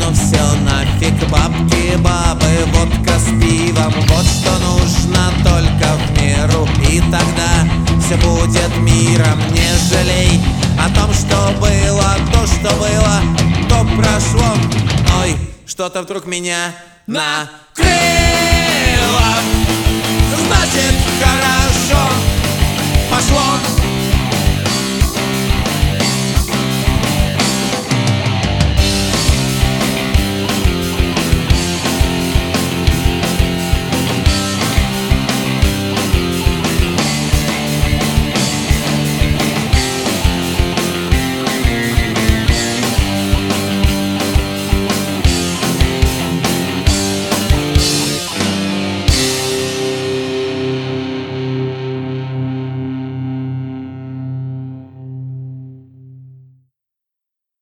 ну все нафиг, бабки, бабы, водка с пивом. Вот что нужно только в меру, и тогда все будет миром. Не жалей о том, что было, то, что было, то прошло. Ой, что-то вдруг меня накрыло. Значит, хорошо пошло.